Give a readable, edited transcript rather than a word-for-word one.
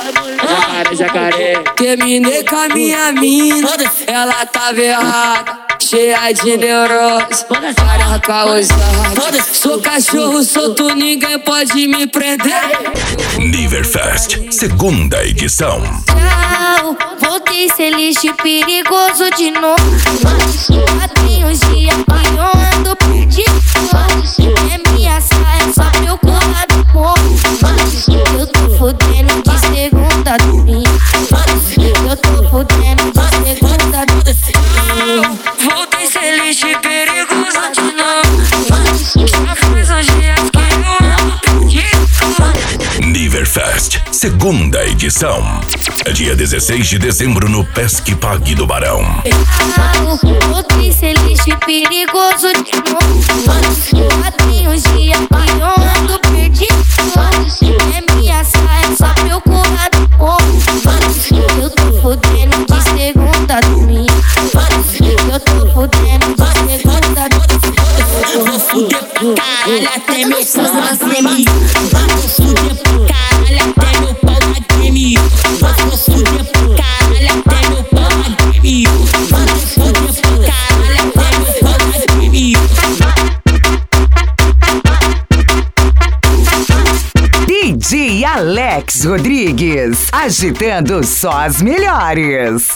Jacaré, jacaré. Terminei com a minha mina, ela tava errada, cheia de neurose, cara causada. Sou cachorro solto, ninguém pode me prender. Niverfest, segunda edição. Tchau, voltei ser lixo perigoso de novo. Já tem uns dias que eu ando perdido. É minha saia só pra eu colar do morro. Eu tô fudendo de segunda a domingo. Eu tô fudendo de segunda a domingo. Voltei ser lixo perigoso de novo. Já faz uns dias que eu ando perdido. Niverfest, segunda edição. É dia 16 de dezembro no Pesque Pague do Barão. Voltei ser lixo perigoso de novo. Já tem uns dias que eu ando perdido. É minha saia só pra eu colar do morro. Eu tô fudendo de segunda a domingo. Eu tô fudendo de segunda a domingo. Vou fuder pra caralho até meu pau na treme. Vou fuder pra caralho até meu pau na treme. Vou fuder pra caralho até meu pau na treme. Vou fuder pra caralho até meu pau na treme. DJ Alex Rodrigues, agitando só as melhores.